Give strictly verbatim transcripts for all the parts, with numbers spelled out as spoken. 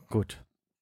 Gut.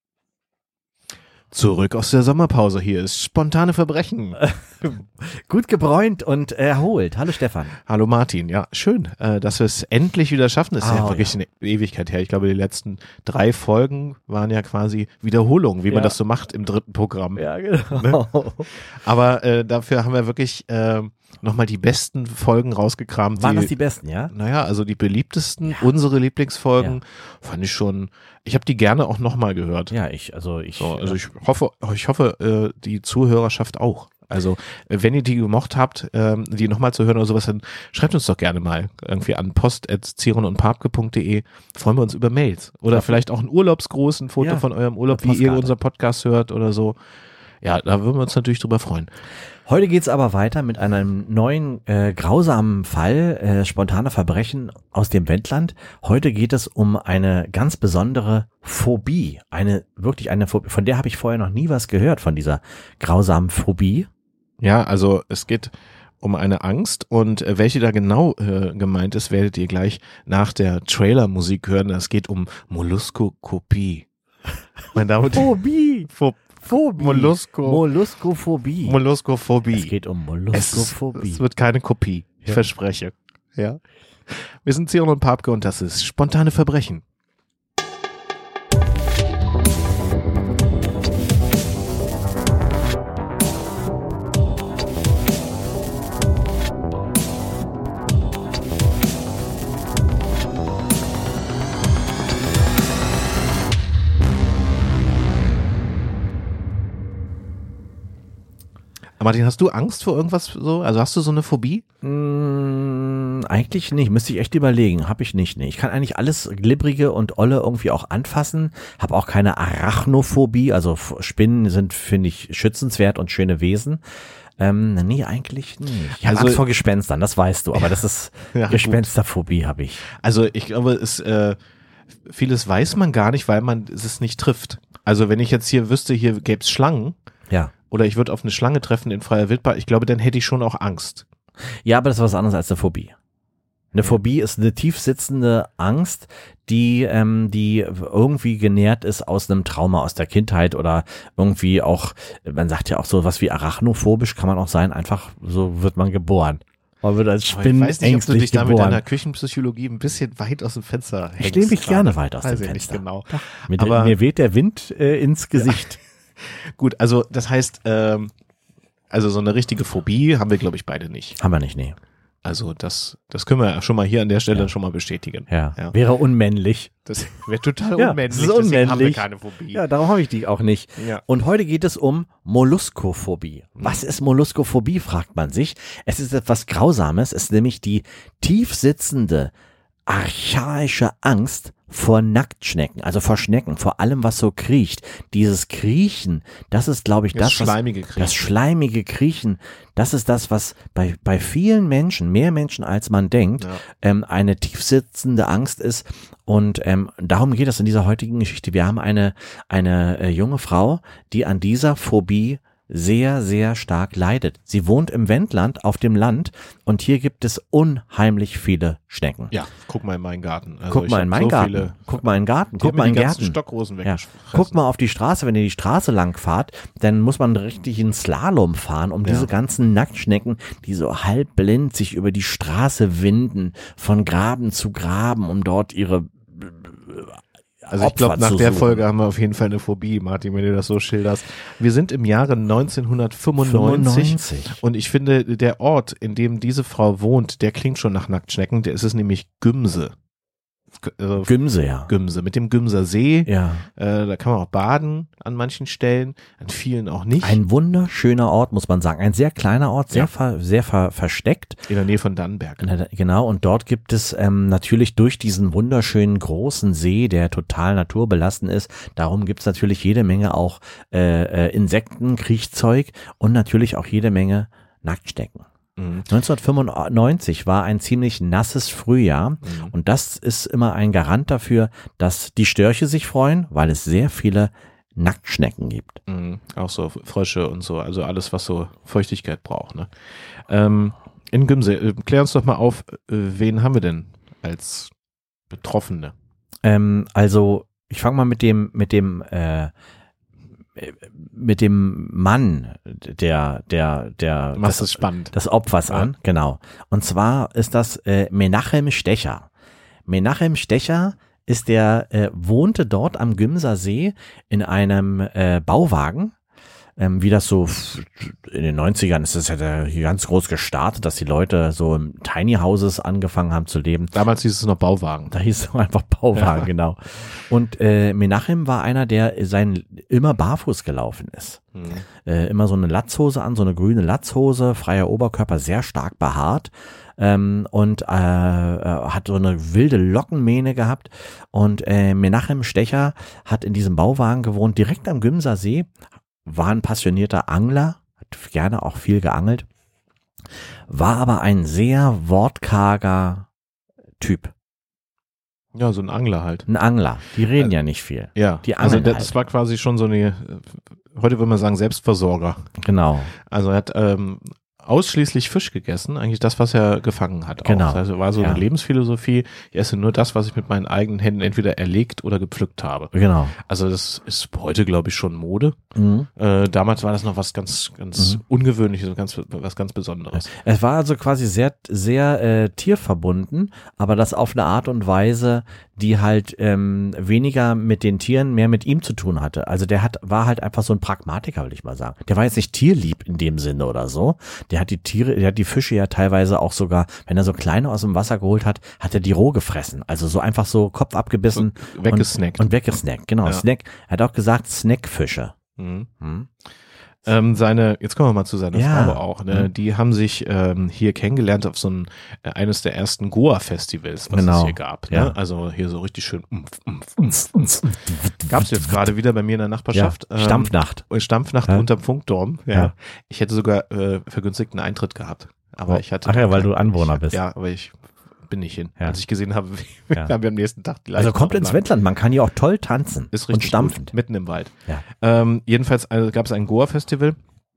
Zurück aus der Sommerpause. Hier ist Spontane Verbrechen. Gut gebräunt und erholt. Hallo Stefan. Hallo Martin. Ja, schön, äh, dass wir es endlich wieder schaffen. Das ist Oh, ja wirklich ja. eine Ewigkeit her. Ich glaube, die letzten drei Folgen waren ja quasi Wiederholungen, wie Ja. man das so macht im dritten Programm. Ja, genau. Aber äh, dafür haben wir wirklich äh, nochmal die besten Folgen rausgekramt. Waren die, das die besten, ja? Naja, also die beliebtesten, Ja. unsere Lieblingsfolgen, fand ich schon, ich habe die gerne auch nochmal gehört. Ja, ich, also ich. So, also ich hoffe, ich hoffe, äh, die Zuhörerschaft auch. Also, äh, wenn ihr die gemocht habt, ähm, die nochmal zu hören oder sowas, dann schreibt uns doch gerne mal irgendwie an post at ziron und papke punkt de. Freuen wir uns über Mails. Oder Ja. vielleicht auch ein Urlaubsgruß, ein Foto Ja, von eurem Urlaub, eine wie ihr Postkarte. unseren Podcast hört oder so. Ja, da würden wir uns natürlich drüber freuen. Heute geht's aber weiter mit einem neuen äh, grausamen Fall, äh, spontane Verbrechen aus dem Wendland. Heute geht es um eine ganz besondere Phobie, eine wirklich eine Phobie, von der habe ich vorher noch nie was gehört, von dieser grausamen Phobie. Ja, also es geht um eine Angst und äh, welche da genau äh, gemeint ist, werdet ihr gleich nach der Trailermusik hören. Es geht um Molluskokopie. Meine Damen und Herren. Phobie, Pho- Phobie, Mollusko. Molluskophobie. Molluskophobie. Es geht um Es, Molluskophobie. es wird keine Kopie, ich Ja. verspreche. Ja. Wir sind Ziron und Papke und das ist Spontane Verbrechen. Martin, hast du Angst vor irgendwas so? Also hast du so eine Phobie? Mm, eigentlich nicht, müsste ich echt überlegen, habe ich nicht. Nee. Ich kann eigentlich alles Glibbrige und Olle irgendwie auch anfassen, habe auch keine Arachnophobie, also F- Spinnen sind, finde ich, schützenswert und schöne Wesen. Ähm, nee, eigentlich nicht. Ich habe Also- Angst vor Gespenstern, das weißt du, aber das ist Ja, gut. Gespensterphobie habe ich. Also ich glaube, es äh, vieles weiß man gar nicht, weil man es nicht trifft. Also wenn ich jetzt hier wüsste, hier gäbe es Schlangen Ja. oder ich würde auf eine Schlange treffen in freier Wildbahn, ich glaube, dann hätte ich schon auch Angst. Ja, aber das ist was anderes als eine Phobie. Eine Phobie ist eine tief sitzende Angst, die, ähm, die irgendwie genährt ist aus einem Trauma aus der Kindheit oder irgendwie auch, man sagt ja auch so was wie arachnophobisch kann man auch sein, einfach so wird man geboren. Man wird als Aber ich weiß nicht, ob du spinnenängstlich dich da mit geboren. deiner Küchenpsychologie ein bisschen weit aus dem Fenster hängst. Ich lehne mich gerade. gerne weit aus weiß dem ich Fenster. Nicht genau. Mit, aber- mir weht der Wind äh, ins Gesicht. Gut, also das heißt, ähm, also so eine richtige Phobie haben wir, glaube ich, beide nicht. Haben wir nicht, nee. Also das, das können wir ja schon mal hier an der Stelle Ja. schon mal bestätigen. Ja. Ja. Wäre unmännlich. Das wäre total Ja, unmännlich, das ist deswegen haben wir unmännlich. keine Phobie. Ja, darum habe ich die auch nicht. Ja. Und heute geht es um Molluskophobie. Was ist Molluskophobie, fragt man sich. Es ist etwas Grausames. Es ist nämlich die tief sitzende, archaische Angst vor Nacktschnecken, also vor Schnecken, vor allem, was so kriecht. Dieses Kriechen, das ist, glaube ich, Das das, was, schleimige Kriechen. das schleimige Kriechen, das ist das, was bei, bei vielen Menschen, mehr Menschen als man denkt, Ja. ähm, eine tiefsitzende Angst ist. Und ähm, darum geht es in dieser heutigen Geschichte. Wir haben eine, eine äh, junge Frau, die an dieser Phobie sehr, sehr stark leidet. Sie wohnt im Wendland auf dem Land und hier gibt es unheimlich viele Schnecken. Ja, guck mal in meinen Garten. Also Guck ich mal hab in meinen so Garten. Viele, Guck mal in den Garten. die Guck haben mal mir in die den ganzen Garten. Stockrosen Ja. weggefressen. Guck mal auf die Straße, wenn ihr die Straße lang fahrt, dann muss man richtig in Slalom fahren, um Ja. diese ganzen Nacktschnecken, die so halb blind sich über die Straße winden, von Graben zu Graben, um dort ihre Also ich glaube, Opfer nach zu der suchen. Folge haben wir auf jeden Fall eine Phobie, Martin, wenn du das so schilderst. Wir sind im Jahre neunzehnhundertfünfundneunzig fünfundneunzig. und ich finde, der Ort, in dem diese Frau wohnt, der klingt schon nach Nacktschnecken. Der ist es nämlich Gümse. G- äh, Gümse, ja. Gümse, mit dem Gümser See. Ja. Äh, da kann man auch baden an manchen Stellen, an vielen auch nicht. Ein wunderschöner Ort, muss man sagen. Ein sehr kleiner Ort, sehr, Ja. ver, sehr ver, versteckt. in der Nähe von Dannenberg. Na, da- Genau, und dort gibt es ähm, natürlich durch diesen wunderschönen großen See, der total naturbelassen ist, darum gibt es natürlich jede Menge auch äh, äh, Insekten, Kriechzeug und natürlich auch jede Menge Nacktschnecken. Mhm. neunzehnhundertfünfundneunzig war ein ziemlich nasses Frühjahr Mhm. und das ist immer ein Garant dafür, dass die Störche sich freuen, weil es sehr viele Nacktschnecken gibt. Mhm. Auch so Frösche und so, also alles, was so Feuchtigkeit braucht. Ne? Ähm, in Gümse, äh, klär uns doch mal auf, äh, wen haben wir denn als Betroffene? Ähm, also ich fange mal mit dem, mit dem, äh, mit dem Mann, der, der, der, Was des, ist spannend. des Opfers Ja. an, genau. Und zwar ist das äh, Menachem Stecher. Menachem Stecher ist der, äh, wohnte dort am Gümser See in einem äh, Bauwagen. Ähm, wie das so f- in den neunzigern ist das ja da hier ganz groß gestartet, dass die Leute so im Tiny Houses angefangen haben zu leben. Damals hieß es noch Bauwagen. Da hieß es einfach Bauwagen, Ja. genau. Und äh, Menachem war einer, der sein immer barfuß gelaufen ist. Mhm. Äh, immer so eine Latzhose an, so eine grüne Latzhose, freier Oberkörper, sehr stark behaart. Ähm, und äh, äh, hat so eine wilde Lockenmähne gehabt. Und äh, Menachem Stecher hat in diesem Bauwagen gewohnt, direkt am Gümser See, war ein passionierter Angler, hat gerne auch viel geangelt, war aber ein sehr wortkarger Typ. Ja, so ein Angler halt. Ein Angler, die reden ja nicht viel. Ja, Die also angeln das halt. war quasi schon so eine, äh, heute würde man sagen, Selbstversorger. Genau, Also er hat ähm, ausschließlich Fisch gegessen, eigentlich das, was er gefangen hat. Auch. Genau. Das heißt, war so Ja. eine Lebensphilosophie, ich esse nur das, was ich mit meinen eigenen Händen entweder erlegt oder gepflückt habe. genau. Also das ist heute, glaube ich, schon Mode. Mhm. Äh, damals war das noch was ganz, ganz Mhm. Ungewöhnliches, ganz, was ganz Besonderes. Es war also quasi sehr, sehr äh, tierverbunden, aber das auf eine Art und Weise, die halt ähm, weniger mit den Tieren, mehr mit ihm zu tun hatte. Also der hat, war halt einfach so ein Pragmatiker, will ich mal sagen. Der war jetzt nicht tierlieb in dem Sinne oder so. Der hat die Tiere, der hat die Fische ja teilweise auch sogar, wenn er so kleine aus dem Wasser geholt hat, hat er die roh gefressen. Also so einfach so Kopf abgebissen So weggesnackt. Und, und weggesnackt, genau. Ja. Snack. Er hat auch gesagt Snackfische. Mhm. Hm? Ähm, seine, jetzt kommen wir mal zu seiner Ja. Frau auch, ne? Mhm. Die haben sich ähm, hier kennengelernt auf so ein, äh, eines der ersten Goa-Festivals, was Genau. es hier gab. Ne? Ja. Also hier so richtig schön umf, umf, umf, umf. Gab's jetzt gerade wieder bei mir in der Nachbarschaft. Ja. Stampfnacht. Ähm, Stampfnacht Ja. unterm Funkturm. Ja. Ja. Ich hätte sogar äh, vergünstigten Eintritt gehabt. Aber Oh. ich hatte Ach ja, doch weil keinen- du Anwohner ich, bist. Ja, aber ich bin nicht hin. Ja. Als ich gesehen habe, wie Ja. haben wir am nächsten Tag die Also Leichen kommt ins auflagen. Wendland, man kann hier auch toll tanzen Ist und richtig stampfend. gut, mitten im Wald. Ja. Ähm, jedenfalls also, gab es ein Goa-Festival,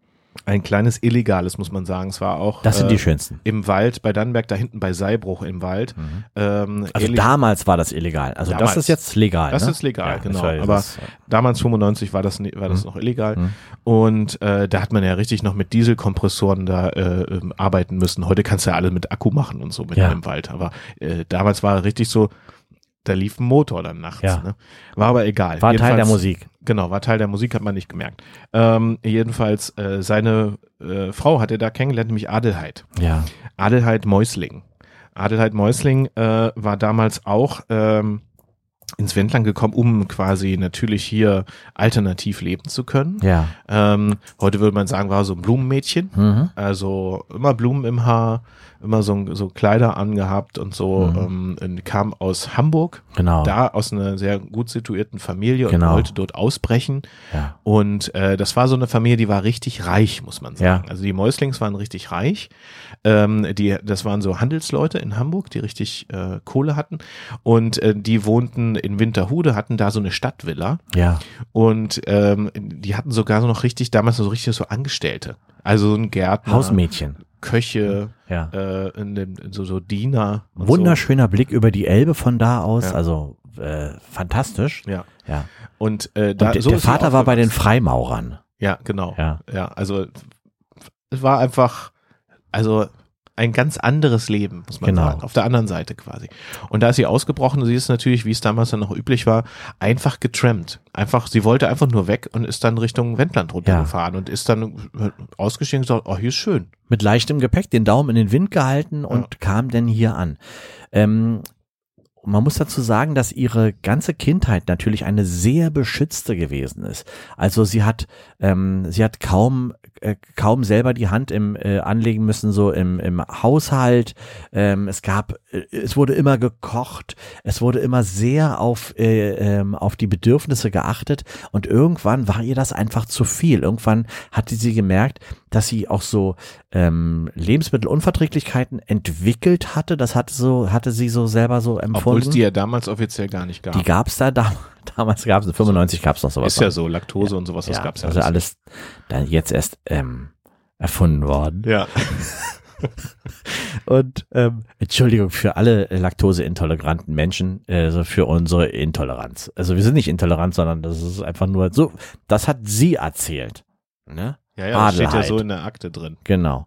ein kleines illegales, muss man sagen. Es war auch Das sind äh, die schönsten. im Wald bei Dannenberg, da hinten bei Seibruch im Wald. Mhm. Ähm, Also illeg- damals war das illegal. Also Damals. das ist jetzt legal. Das ne? ist legal, Ja, genau. das war- Aber das- damals fünfundneunzig war das, ni- war das Mhm. noch illegal. Mhm. Und äh, da hat man ja richtig noch mit Dieselkompressoren da äh, ähm, arbeiten müssen. Heute kannst du ja alles mit Akku machen und so mit Ja. im Wald. Aber äh, damals war richtig so, da lief ein Motor dann nachts. Ja. Ne? War aber egal. war Teil der Jedenfalls- Musik. Genau, war Teil der Musik, hat man nicht gemerkt. Ähm, jedenfalls, äh, seine äh, Frau hat er da kennengelernt, nämlich Adelheid. Ja. Adelheid Meusling. Adelheid Meusling äh, war damals auch ähm, ins Wendland gekommen, um quasi natürlich hier alternativ leben zu können. Ja. Ähm, heute würde man sagen, war so ein Blumenmädchen. Mhm. Also immer Blumen im Haar, immer so, so Kleider angehabt und so. Mhm. Ähm, kam aus Hamburg, Genau. da aus einer sehr gut situierten Familie und Genau. wollte dort ausbrechen. Ja. Und äh, das war so eine Familie, die war richtig reich, muss man sagen. Ja. Also die Mäuslings waren richtig reich. Ähm, die, das waren so Handelsleute in Hamburg, die richtig äh, Kohle hatten. Und äh, die wohnten in Winterhude, hatten da so eine Stadtvilla. Ja. Und ähm, die hatten sogar so noch richtig, damals so richtig so Angestellte. Also so ein Gärtner, Hausmädchen. Köche, Ja. äh, in dem, so, so Diener. und Wunderschöner Blick über die Elbe von da aus. Ja. Also äh, fantastisch. So. Ja. Ja. Und, äh, da, Und der, so der ist sie Vater war bei den aufgewachsen. Freimaurern. Ja, genau. Ja. Ja, also es war einfach, also ein ganz anderes Leben, muss man Genau. sagen, auf der anderen Seite quasi. Und da ist sie ausgebrochen und sie ist natürlich, wie es damals dann noch üblich war, einfach getrampt. Einfach, sie wollte einfach nur weg und ist dann Richtung Wendland runtergefahren und ist dann ausgestiegen und gesagt, oh, hier ist schön. Mit leichtem Gepäck den Daumen in den Wind gehalten und kam denn hier an. Ähm, man muss dazu sagen, dass ihre ganze Kindheit natürlich eine sehr beschützte gewesen ist. Also sie hat, ähm, sie hat kaum, äh, kaum selber die Hand im äh, anlegen müssen, so im, im Haushalt. Ähm, es gab, äh, es wurde immer gekocht. Es wurde immer sehr auf, äh, ähm, auf die Bedürfnisse geachtet. Und irgendwann war ihr das einfach zu viel. Irgendwann hatte sie gemerkt, dass sie auch so ähm, Lebensmittelunverträglichkeiten entwickelt hatte. Das hatte so, hatte sie so selber so empfunden. Obwohl es die ja damals offiziell gar nicht gab. Die gab's da, da damals gab's es, fünfundneunzig gab's noch sowas. ist ja so, Laktose und sowas, das ja, gab's ja also alles da jetzt erst ähm, erfunden worden. Ja. Und ähm, Entschuldigung für alle laktoseintoleranten Menschen, also für unsere Intoleranz. Also wir sind nicht intolerant, sondern das ist einfach nur so, das hat sie erzählt. Ne? Ja, ja, das steht ja Adelheid. so in der Akte drin. Genau.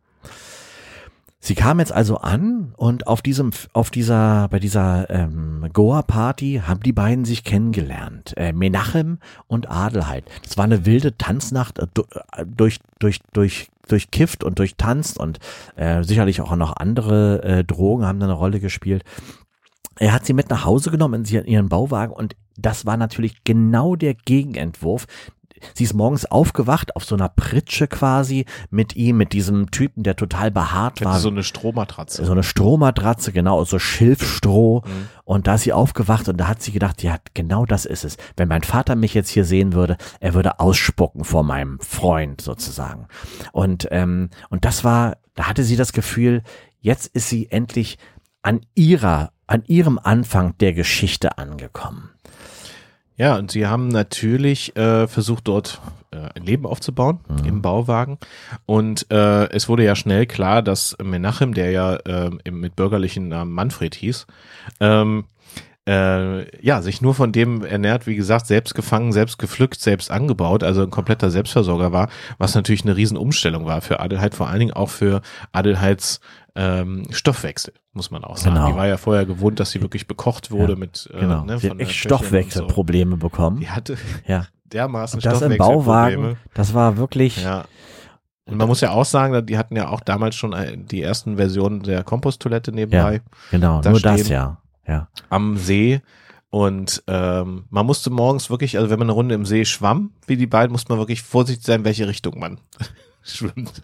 Sie kam jetzt also an und auf diesem, auf dieser, bei dieser ähm, Goa-Party haben die beiden sich kennengelernt. Äh, Menachem und Adelheid. Das war eine wilde Tanznacht, äh, durch, durch, durch, durchkifft und durchtanzt und äh, sicherlich auch noch andere äh, Drogen haben da eine Rolle gespielt. Er hat sie mit nach Hause genommen in ihren Bauwagen und das war natürlich genau der Gegenentwurf. Sie ist morgens aufgewacht auf so einer Pritsche quasi mit ihm, mit diesem Typen, der total behaart war. So eine Strohmatratze. So eine Strohmatratze, genau, so Schilfstroh. Mhm. Und da ist sie aufgewacht und da hat sie gedacht, ja, genau das ist es. Wenn mein Vater mich jetzt hier sehen würde, er würde ausspucken vor meinem Freund sozusagen. Und, ähm, und das war, da hatte sie das Gefühl, jetzt ist sie endlich an ihrer, an ihrem Anfang der Geschichte angekommen. Ja, und sie haben natürlich äh, versucht, dort äh, ein Leben aufzubauen mhm. im Bauwagen. Und äh, es wurde ja schnell klar, dass Menachem, der ja äh, mit bürgerlichen Namen Manfred hieß, ähm, äh, ja, sich nur von dem ernährt, wie gesagt, selbst gefangen, selbst gepflückt, selbst angebaut, also ein kompletter Selbstversorger war, was natürlich eine Riesenumstellung war für Adelheid, vor allen Dingen auch für Adelheids ähm, Stoffwechsel, muss man auch sagen. Genau. Die war ja vorher gewohnt, dass sie wirklich bekocht wurde ja, mit äh, genau. ne, sie von hat echt Stoffwechselprobleme so. bekommen. Die hatte ja. dermaßen und das im Stoffwechselprobleme. Bauwagen, das war wirklich... Ja. Und man muss ja auch sagen, die hatten ja auch damals schon die ersten Versionen der Komposttoilette nebenbei. Ja, genau, da nur stehen, das ja. ja. Am See. Und ähm, man musste morgens wirklich, also wenn man eine Runde im See schwamm, wie die beiden, musste man wirklich vorsichtig sein, welche Richtung man schwimmt.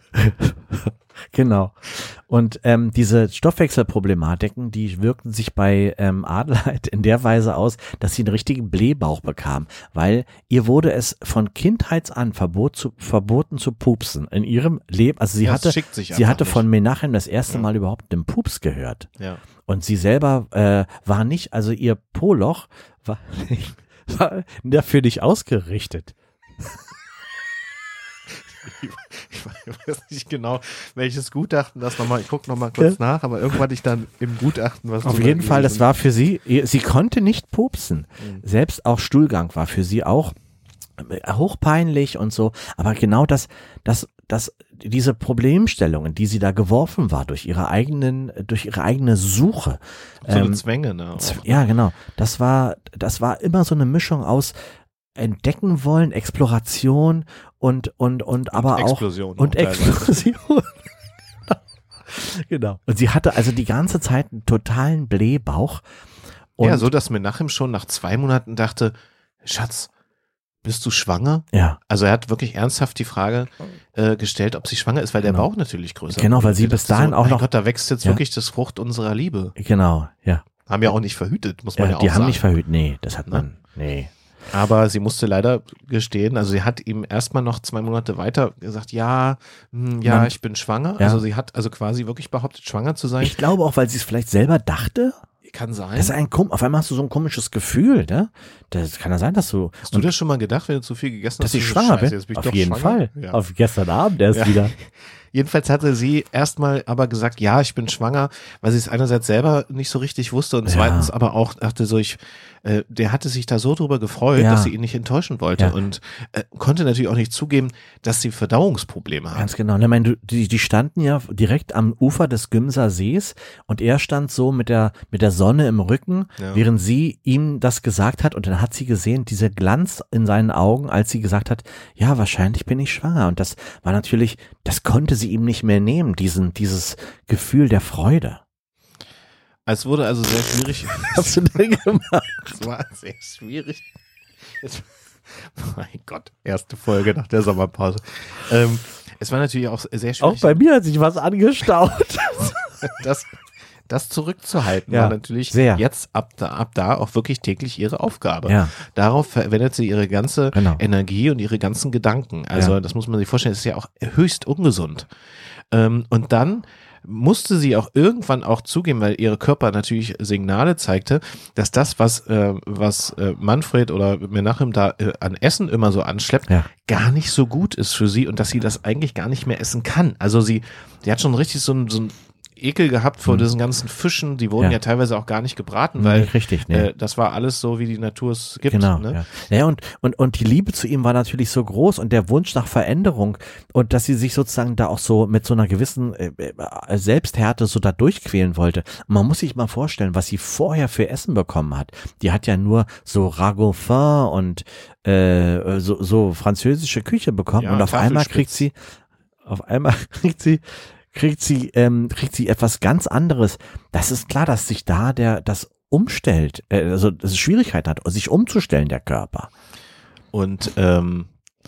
Genau. Und ähm, diese Stoffwechselproblematiken, die wirkten sich bei ähm, Adelheid in der Weise aus, dass sie einen richtigen Blähbauch bekam, weil ihr wurde es von Kindheits an verbot zu, verboten zu pupsen in ihrem Leben. Also sie ja, hatte, sie hatte nicht. von Menachem das erste ja. Mal überhaupt einen Pups gehört. Ja. Und sie selber äh, war nicht, also ihr Poloch war, war dafür nicht ausgerichtet. Ich weiß nicht genau, welches Gutachten das nochmal, ich gucke nochmal kurz ja. nach, aber irgendwann hatte ich dann im Gutachten was. Auf jeden Fall, das war für sie, sie konnte nicht pupsen. Mhm. Selbst auch Stuhlgang war für sie auch hochpeinlich und so, aber genau das, das, das, diese Problemstellungen, die sie da geworfen war durch ihre eigenen, durch ihre eigene Suche. So eine ähm, Zwänge, ne? Auch, ja, genau. Das war, das war immer so eine Mischung aus entdecken wollen, Exploration und und und aber und auch Explosion und auch Explosion. Genau. Und sie hatte also die ganze Zeit einen totalen Blähbauch. Und ja, so dass Menachem schon nach zwei Monaten dachte, Schatz, bist du schwanger? Ja. Also er hat wirklich ernsthaft die Frage äh, gestellt, ob sie schwanger ist, weil der genau. Bauch natürlich größer Genau, wird. weil sie bis dahin so, auch mein noch. Gott, da wächst jetzt ja. wirklich das Frucht unserer Liebe. Genau, ja. Haben ja auch nicht verhütet, muss man ja, ja auch die sagen. haben nicht verhütet, nee, das hat man, nee. Aber sie musste leider gestehen, also sie hat ihm erstmal noch zwei Monate weiter gesagt, ja, mh, ja, Man, ich bin schwanger. Ja. Also sie hat also quasi wirklich behauptet, schwanger zu sein. Ich glaube auch, weil sie es vielleicht selber dachte. Kann sein. Das ist ein auf einmal hast du so ein komisches Gefühl, ne? Das kann ja sein, dass du. Hast du das schon mal gedacht, wenn du zu viel gegessen dass hast? Dass ich schwanger bin? Jetzt bin ich Auf doch jeden schwanger. Fall. Ja. Auf gestern Abend erst ja. wieder. Jedenfalls hatte sie erstmal aber gesagt, ja, ich bin schwanger, weil sie es einerseits selber nicht so richtig wusste und ja. zweitens aber auch dachte so, ich, äh, der hatte sich da so drüber gefreut, ja. dass sie ihn nicht enttäuschen wollte ja. und äh, konnte natürlich auch nicht zugeben, dass sie Verdauungsprobleme hat. Ganz genau. Ich meine, die, die standen ja direkt am Ufer des Gümser Sees und er stand so mit der, mit der Sonne im Rücken, ja. während sie ihm das gesagt hat und dann hat sie gesehen, dieser Glanz in seinen Augen, als sie gesagt hat, ja, wahrscheinlich bin ich schwanger und das war natürlich, das konnte sie ihm nicht mehr nehmen, diesen, dieses Gefühl der Freude. Es wurde also sehr schwierig. Was hast du denn gemacht? Es war sehr schwierig. Es, mein Gott, erste Folge nach der Sommerpause. Ähm, es war natürlich auch sehr schwierig. Auch bei mir hat sich was angestaut. das, das zurückzuhalten ja, war natürlich sehr. jetzt ab da, ab da auch wirklich täglich ihre Aufgabe. Ja. Darauf verwendet sie ihre ganze genau. Energie und ihre ganzen Gedanken. Also ja. das muss man sich vorstellen, das ist ja auch höchst ungesund. Ähm, und dann musste sie auch irgendwann auch zugeben, weil ihre Körper natürlich Signale zeigte, dass das, was, äh, was äh, Manfred oder Menachem da äh, an Essen immer so anschleppt, Ja. gar nicht so gut ist für sie und dass sie das eigentlich gar nicht mehr essen kann. Also sie, die hat schon richtig so ein, so ein Ekel gehabt vor Mhm. diesen ganzen Fischen, die wurden Ja. ja, teilweise auch gar nicht gebraten, weil Nicht richtig, nee. äh, das war alles so, wie die Natur es gibt. Genau, Ne? ja. Ja, und, und, und die Liebe zu ihm war natürlich so groß und der Wunsch nach Veränderung und dass sie sich sozusagen da auch so mit so einer gewissen äh, äh, Selbsthärte so da durchquälen wollte. Und man muss sich mal vorstellen, was sie vorher für Essen bekommen hat. Die hat ja nur so Ragoufin und äh, so, so französische Küche bekommen Ja, und auf einmal Tafelspitz. kriegt sie, auf einmal kriegt sie kriegt sie, ähm, kriegt sie etwas ganz anderes. Das ist klar, dass sich da der, das umstellt, äh, also, dass es Schwierigkeiten hat, sich umzustellen, der Körper. Und ähm,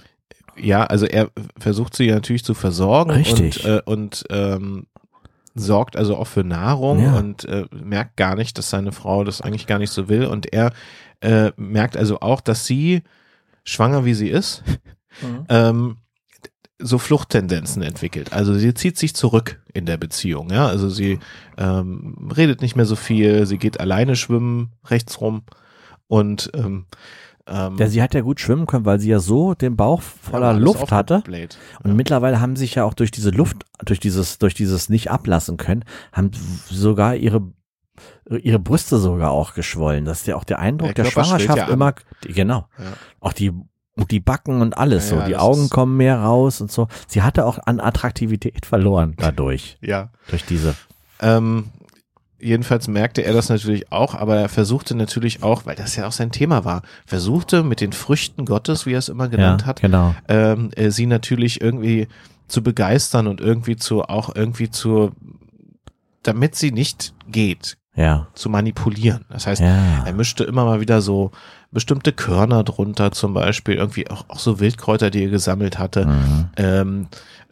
ja, also er versucht sie natürlich zu versorgen Richtig. und, äh, und ähm, sorgt also auch für Nahrung Ja. und äh, merkt gar nicht, dass seine Frau das eigentlich gar nicht so will. Und er äh, merkt also auch, dass sie, schwanger wie sie ist, Mhm. ähm, so Fluchttendenzen entwickelt. Also sie zieht sich zurück in der Beziehung. Ja, also sie ähm, redet nicht mehr so viel, sie geht alleine schwimmen rechts rum und ähm, ähm, Ja, sie hat ja gut schwimmen können, weil sie ja so den Bauch voller alles Luft hatte. aufgebläht. Und mittlerweile haben sich ja auch durch diese Luft, durch dieses, durch dieses nicht ablassen können, haben sogar ihre ihre Brüste sogar auch geschwollen. Das ist ja auch der Eindruck Der der, Körper schwillt Schwangerschaft ja an. immer, die, genau. Ja. Auch die die Backen und alles Ja, so, ja, die das Augen ist- kommen mehr raus und so. Sie hatte auch an Attraktivität verloren dadurch, Ja. durch diese. Ähm, jedenfalls merkte er das natürlich auch, aber er versuchte natürlich auch, weil das ja auch sein Thema war, versuchte mit den Früchten Gottes, wie er es immer genannt ja, hat, genau. ähm, äh, sie natürlich irgendwie zu begeistern und irgendwie zu, auch irgendwie zu, damit sie nicht geht, Ja, zu manipulieren. Das heißt, ja, er mischte immer mal wieder so bestimmte Körner drunter, zum Beispiel irgendwie auch, auch so Wildkräuter, die er gesammelt hatte, mhm. ähm,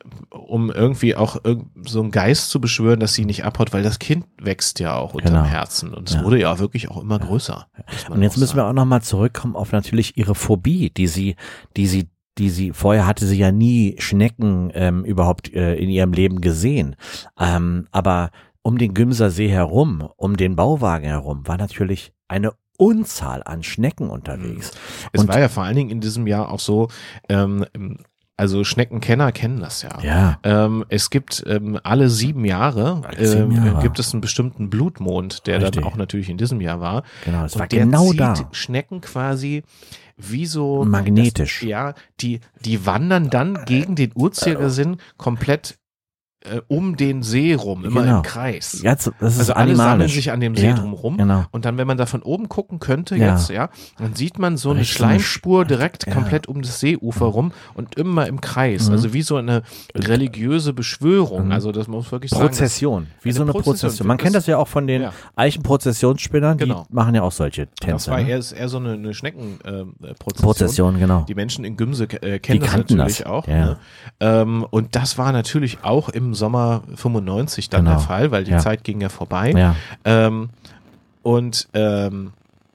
um irgendwie auch irg- so einen Geist zu beschwören, dass sie nicht abhaut, weil das Kind wächst ja auch unterm Genau. Herzen und es Ja. wurde ja auch wirklich auch immer größer. muss man Und jetzt auch müssen wir sagen. auch nochmal zurückkommen auf natürlich ihre Phobie, die sie, die sie, die sie, vorher hatte sie ja nie Schnecken ähm, überhaupt äh, in ihrem Leben gesehen. Ähm, aber um den Gümser See herum, um den Bauwagen herum, war natürlich eine Unzahl an Schnecken unterwegs. Es und- war ja vor allen Dingen in diesem Jahr auch so, ähm, also Schneckenkenner kennen das ja. Ja, Ähm, es gibt ähm, alle sieben Jahre, Alle sieben ähm, Jahre. gibt es einen bestimmten Blutmond, der Richtig. dann auch natürlich in diesem Jahr war. genau, das Und war der genau zieht da. Schnecken quasi wie so Magnetisch. Das, ja, die die wandern dann gegen den Uhrzeigersinn komplett äh, um den See rum, immer Genau. im Kreis. Ja, das ist Also alle sammeln animalisch. sich an dem See Ja, drumrum. Genau. Und dann, wenn man da von oben gucken könnte Ja. jetzt, ja, dann sieht man so eine Richtig so eine Schleimspur Sch- direkt ja. komplett um das Seeufer rum und immer im Kreis. Mhm. Also wie so eine religiöse Beschwörung. Mhm. Also das muss wirklich sagen. Prozession, wie eine so eine Prozession. Prozession. Man Das- kennt das ja auch von den Ja. Eichenprozessionsspinnern, Genau. die machen ja auch solche Das, Tänze. das war ne? eher, ist eher so eine, eine Schneckenprozession. Prozession, genau. Die Menschen in Gümse äh, kennen Die das kannten natürlich das, auch. ja. Ne? Ähm, und das war natürlich auch im Sommer fünfundneunzig dann Genau. der Fall, weil die Ja. Zeit ging ja vorbei. Ja, Ähm, und ähm,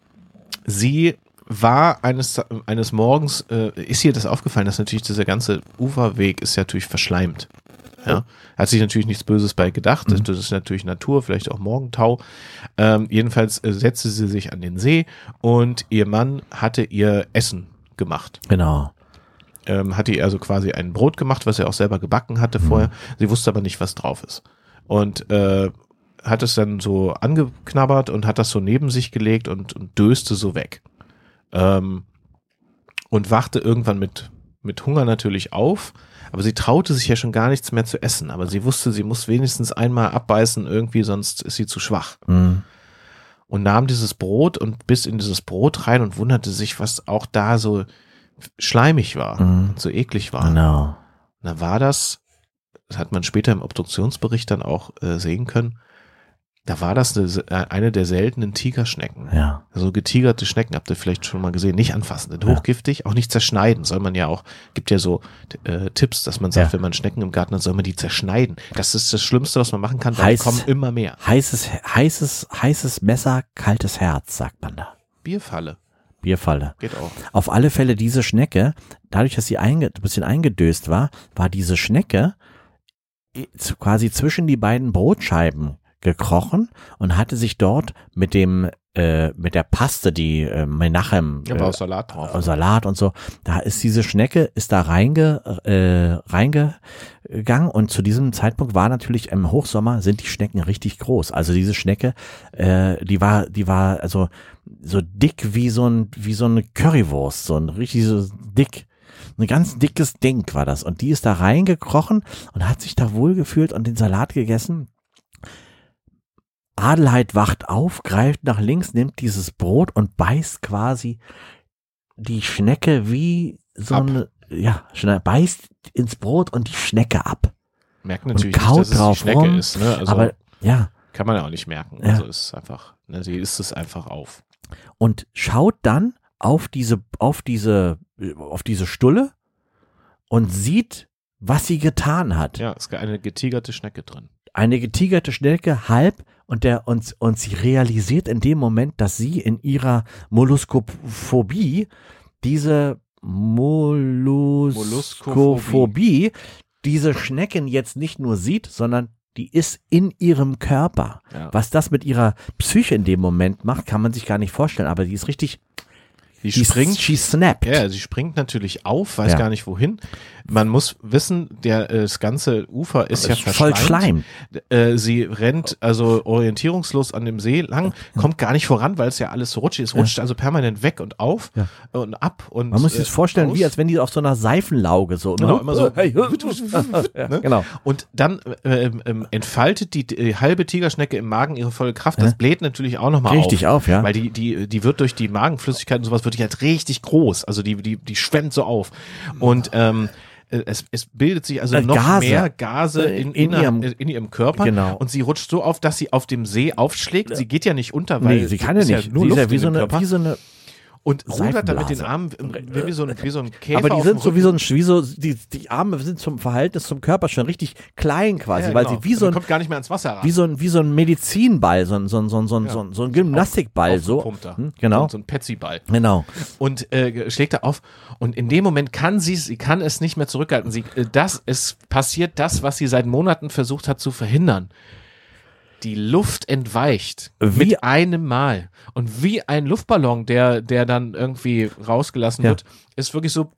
sie war eines, eines Morgens, äh, ist ihr das aufgefallen, dass natürlich dieser ganze Uferweg ist ja natürlich verschleimt. Ja, hat sich natürlich nichts Böses bei gedacht. Mhm. Das ist natürlich Natur, vielleicht auch Morgentau. Ähm, jedenfalls äh, setzte sie sich an den See und ihr Mann hatte ihr Essen gemacht. genau. Ähm, hatte ihr also quasi ein Brot gemacht, was er auch selber gebacken hatte Mhm. vorher. Sie wusste aber nicht, was drauf ist. Und äh, hat es dann so angeknabbert und hat das so neben sich gelegt und, und döste so weg. Ähm, und wachte irgendwann mit, mit Hunger natürlich auf. Aber sie traute sich ja schon gar nichts mehr zu essen. Aber sie wusste, sie muss wenigstens einmal abbeißen irgendwie, sonst ist sie zu schwach. Mhm. Und nahm dieses Brot und biss in dieses Brot rein und wunderte sich, was auch da so schleimig war Mhm. und so eklig war. Genau. Und dann war das, das hat man später im Obduktionsbericht dann auch äh, sehen können, da war das eine, eine der seltenen Tigerschnecken. Ja. Also getigerte Schnecken, habt ihr vielleicht schon mal gesehen, nicht anfassen, sind Ja. hochgiftig, auch nicht zerschneiden, soll man ja auch, gibt ja so äh, Tipps, dass man sagt, Ja. wenn man Schnecken im Garten hat, soll man die zerschneiden. Das ist das Schlimmste, was man machen kann, weil Heiß. die kommen immer mehr. Heißes, heißes, heißes Messer, kaltes Herz, sagt man da. Bierfalle, Bierfalle. geht auch. Auf alle Fälle diese Schnecke, dadurch, dass sie einge, ein bisschen eingedöst war, war diese Schnecke zu- quasi zwischen die beiden Brotscheiben gekrochen und hatte sich dort mit dem äh, mit der Paste, die äh, Menachem Ja, war äh, auch Salat drauf. äh, Salat und so, da ist diese Schnecke, ist da reinge, äh, reingegangen und zu diesem Zeitpunkt war natürlich im Hochsommer sind die Schnecken richtig groß. Also diese Schnecke, äh, die war, die war also so dick wie so ein, wie so eine Currywurst, so ein richtig so dick. Ein ganz dickes Ding war das. Und die ist da reingekrochen und hat sich da wohlgefühlt und den Salat gegessen. Adelheid wacht auf, greift nach links, nimmt dieses Brot und beißt quasi die Schnecke wie so Ab. eine, ja, Schne- beißt ins Brot und die Schnecke ab. Merkt Und natürlich kaut nicht, dass es drauf die Schnecke rum, ist. Ne? Also aber ja, kann man ja auch nicht merken. Ja. Also ist einfach, ne, sie isst es einfach auf. und schaut dann auf diese, auf diese, auf diese Stulle und sieht, was sie getan hat. Ja, ist eine getigerte Schnecke drin. Eine getigerte Schnecke halb und der und, und sie realisiert in dem Moment, dass sie in ihrer Molluskophobie diese Molluskophobie diese Schnecken jetzt nicht nur sieht, sondern die ist in ihrem Körper. Ja. Was das mit ihrer Psyche in dem Moment macht, kann man sich gar nicht vorstellen, aber die ist richtig, Die die springt, she snapped. ja, sie springt natürlich auf, weiß Ja. gar nicht wohin. Man muss wissen, der, äh, das ganze Ufer ist ja ist voll verschleimt. Schleim. Äh, sie rennt also orientierungslos an dem See lang, kommt gar nicht voran, weil es ja alles so rutschig ist, rutscht also permanent weg und auf Ja. und ab. Und, Man muss sich äh, das vorstellen, aus. wie als wenn die auf so einer Seifenlauge so, Genau, ne? immer so. Hey, Ja, ja, genau. Und dann äh, ähm, entfaltet die äh, halbe Tigerschnecke im Magen ihre volle Kraft. Das Ja. bläht natürlich auch nochmal auf. Richtig auf, ja. Weil die, die, die wird durch die Magenflüssigkeit und sowas wird die halt richtig groß. Also die, die, die schwemmt so auf. Und ähm, es, es bildet sich also Äh, noch Gase. mehr Gase in, In in, ihrem- ihrem, in ihrem Körper. Genau. Und sie rutscht so auf, dass sie auf dem See aufschlägt. Sie geht ja nicht unter, weil Nee, sie kann ja ist nicht. nur sie ist Luft ja wie in so dem eine, Körper. wie so eine, Und rudert dann mit den Seifenblase. Armen wie, wie, so ein, wie so ein Käfer aber die auf sind dem so wie so Rücken. ein, wie so, die, die Arme sind zum Verhältnis zum Körper schon richtig klein quasi, Ja, weil genau. sie wie so Man ein, kommt gar nicht mehr ans Wasser ran. wie so ein, wie so ein Medizinball, so ein, so ein, so ein, so ein, Ja. so ein, so ein Gymnastikball, so. Aufgepumpter. Hm, genau. So ein Petsy-Ball. Genau. Und äh, schlägt er auf und in dem Moment kann sie sie kann es nicht mehr zurückhalten. Sie äh, das es passiert das, was sie seit Monaten versucht hat zu verhindern. Die Luft entweicht Wie- mit einem Mal und wie ein Luftballon, der der dann irgendwie rausgelassen Ja. wird, ist wirklich so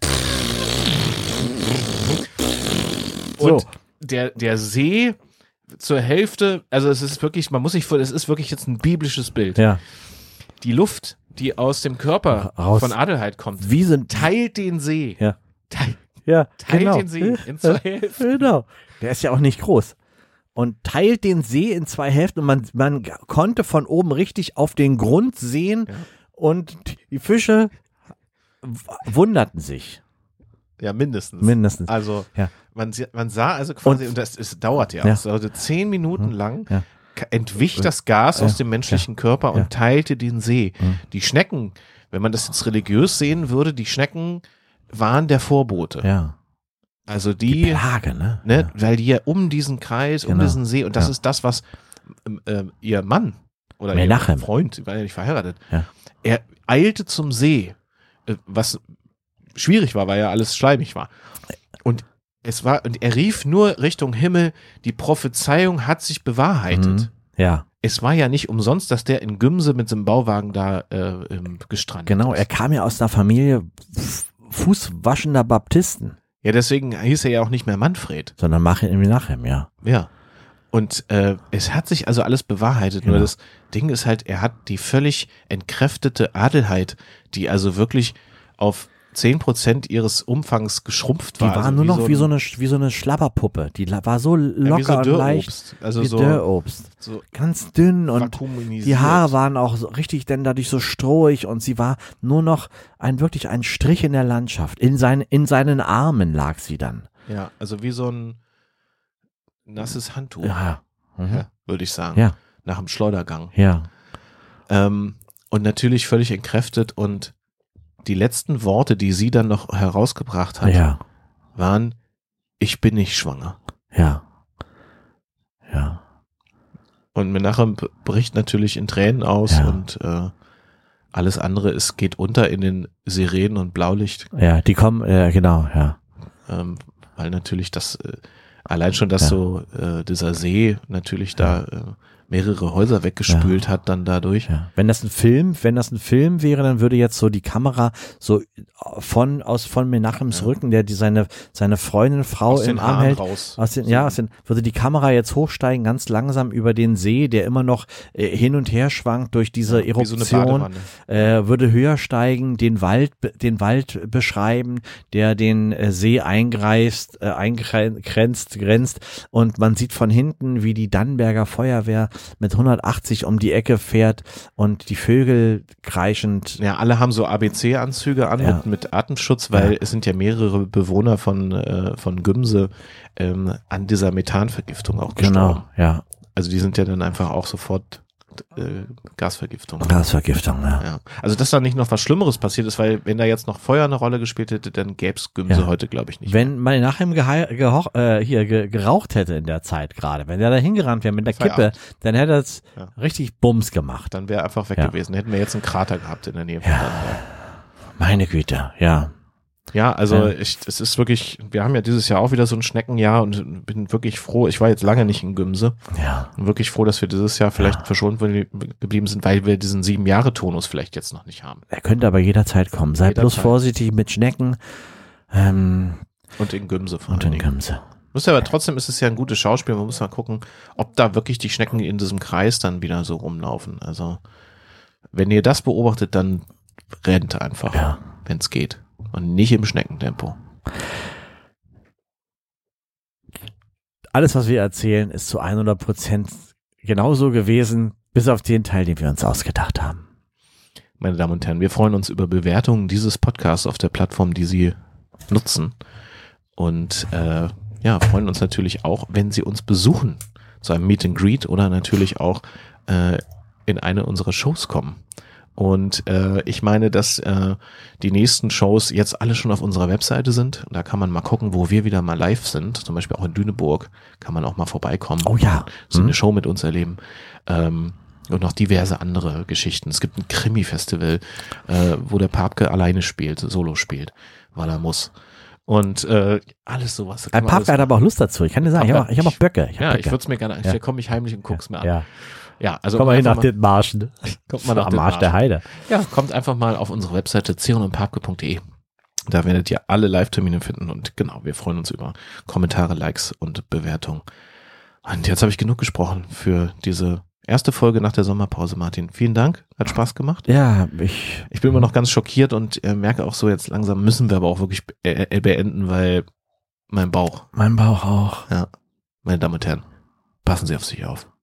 So. und der der See zur Hälfte, also es ist wirklich, man muss sich vor, es ist wirklich jetzt ein biblisches Bild. Ja. Die Luft, die aus dem Körper Raus. von Adelheid kommt, Wie sind, teilt den See. ja. Teil, Ja, teilt genau. den See in zwei Hälften. Genau. Der ist ja auch nicht groß. Und teilt den See in zwei Hälften und man, man konnte von oben richtig auf den Grund sehen Ja. und die Fische w- wunderten sich. Ja, mindestens. Mindestens. Also Ja. man, sie- man sah also quasi, Und- und, das es dauert ja, Ja. auch, also zehn Minuten lang Ja. ka- entwich das Gas Ja. aus dem menschlichen Körper und Ja. teilte den See. Mhm. Die Schnecken, wenn man das jetzt religiös sehen würde, die Schnecken waren der Vorbote. Ja. Also Die die, Plage, ne? ne, Ja. weil die ja um diesen Kreis, um Genau. diesen See, und das Ja. ist das, was ähm, ähm, ihr Mann oder Menachem. ihr Freund, sie waren ja nicht verheiratet, Ja. er eilte zum See, äh, was schwierig war, weil ja alles schleimig war. Und es war, und er rief nur Richtung Himmel, die Prophezeiung hat sich bewahrheitet. Mhm. Ja, Es war ja nicht umsonst, dass der in Gümse mit so einem Bauwagen da äh, ähm, gestrandet genau. ist. Er kam ja aus einer Familie f- fußwaschender Baptisten, Ja, deswegen hieß er ja auch nicht mehr Manfred. sondern Mach in Menachem, ja. Ja. Und äh, es hat sich also alles bewahrheitet. Nur Genau. das Ding ist halt, er hat die völlig entkräftete Adelheid, die also wirklich auf zehn Prozent ihres Umfangs geschrumpft Die war. war also nur noch wie so, ein- eine, wie so eine Schlabberpuppe. Die la- war so ja, locker wie so und leicht. Dürrobst. Also Wie so, Dürrobst. so Ganz dünn und vakuumisiert. die Haare waren auch so richtig denn dadurch so strohig und sie war nur noch ein wirklich ein Strich in der Landschaft. In, sein, in seinen Armen lag sie dann. Ja, also wie so ein nasses Handtuch, Ja. Mhm. ja, würde ich sagen. Ja. Nach dem Schleudergang. Ja. Ähm, und natürlich völlig entkräftet und die letzten Worte, die sie dann noch herausgebracht hat, Ja. waren, ich bin nicht schwanger. Ja. Ja. Und Menachem b- bricht natürlich in Tränen aus Ja. und äh, alles andere ist, geht unter in den Sirenen und Blaulicht, Ja, die kommen, äh, genau, ja. ähm, weil natürlich das, äh, Allein schon, dass Ja. so äh, dieser See natürlich da äh, mehrere Häuser weggespült Ja. hat dann dadurch. Ja. Wenn das ein Film, wenn das ein Film wäre, dann würde jetzt so die Kamera so von aus von Menachems Ja. Rücken, der die seine seine Freundin Frau Aus den im Arm Haaren hält, raus. aus den ja aus den würde die Kamera jetzt hochsteigen ganz langsam über den See, der immer noch äh, hin und her schwankt durch diese Ja, wie so eine Eruption, Badewanne. äh, würde höher steigen, den Wald den Wald beschreiben, der den äh, See eingreist, äh, eingrenzt, grenzt und man sieht von hinten, wie die Dannenberger Feuerwehr mit hundertachtzig um die Ecke fährt und die Vögel kreischend. Ja, alle haben so A B C-Anzüge an Ja. mit, mit Atemschutz, weil Ja. es sind ja mehrere Bewohner von, äh, von Gümse ähm, an dieser Methanvergiftung auch gestorben. Genau, ja. Also die sind ja dann einfach auch sofort äh, Gasvergiftung. Gasvergiftung, ja. Ja. Also dass da nicht noch was Schlimmeres passiert ist, weil wenn da jetzt noch Feuer eine Rolle gespielt hätte, dann gäb's Gümse Ja. heute, glaube ich, nicht. Wenn man nachher gehoch, äh, hier ge, geraucht hätte in der Zeit gerade, wenn der da hingerannt wäre mit der Kippe, Feierabend. dann hätte es Ja. richtig Bums gemacht. Dann wäre einfach weg Ja. gewesen. Hätten wir jetzt einen Krater gehabt in der Nähe von Ja. Dannenberg. Meine Güte, ja. Ja, also Ja. ich, es ist wirklich, wir haben ja dieses Jahr auch wieder so ein Schneckenjahr und bin wirklich froh, ich war jetzt lange nicht in Gümse, Ja. wirklich froh, dass wir dieses Jahr vielleicht Ja. verschont geblieben sind, weil wir diesen sieben Jahre Tonus vielleicht jetzt noch nicht haben. Er könnte aber jederzeit kommen. Sei bloß Jederzeit. vorsichtig mit Schnecken ähm, Und in Gümse vor und allen in Dingen. Gümse. Muss aber trotzdem ist es ja ein gutes Schauspiel, man muss mal gucken, ob da wirklich die Schnecken in diesem Kreis dann wieder so rumlaufen. Also wenn ihr das beobachtet, dann rennt einfach, Ja. wenn es geht. Und nicht im Schneckentempo. Alles, was wir erzählen, ist zu hundert Prozent genauso gewesen, bis auf den Teil, den wir uns ausgedacht haben. Meine Damen und Herren, wir freuen uns über Bewertungen dieses Podcasts auf der Plattform, die Sie nutzen. Und äh, ja, freuen uns natürlich auch, wenn Sie uns besuchen zu einem Meet and Greet oder natürlich auch äh, in eine unserer Shows kommen. Und äh, ich meine, dass äh, die nächsten Shows jetzt alle schon auf unserer Webseite sind. Da kann man mal gucken, wo wir wieder mal live sind. Zum Beispiel auch in Lüneburg kann man auch mal vorbeikommen. Oh ja. So Mhm. eine Show mit uns erleben. Ähm, und noch diverse andere Geschichten. Es gibt ein Krimi-Festival, äh, wo der Papke alleine spielt, solo spielt, weil er muss. Und äh, alles sowas. Da kann Ein man alles Papke hat aber auch Lust dazu. Ich kann dir sagen, ich habe auch, ich hab auch Böcke. Ich hab ja, Böcke. ich würde es mir gerne, Ja. ich komme mich heimlich und guck's mir an. Ja. Ja, also Komm mal hin einfach nach den Marschen. kommt man nach Am Marsch der Heide. Ja, kommt einfach mal auf unsere Webseite zeron und papke punkt de. Da werdet ihr alle Live-Termine finden und genau, wir freuen uns über Kommentare, Likes und Bewertungen. Und jetzt habe ich genug gesprochen für diese erste Folge nach der Sommerpause, Martin. Vielen Dank, hat Spaß gemacht. Ja, ich. Ich bin immer noch ganz schockiert und äh, merke auch so, jetzt langsam müssen wir aber auch wirklich be äh, beenden, weil mein Bauch, Mein Bauch auch. ja, meine Damen und Herren, passen Sie auf sich auf.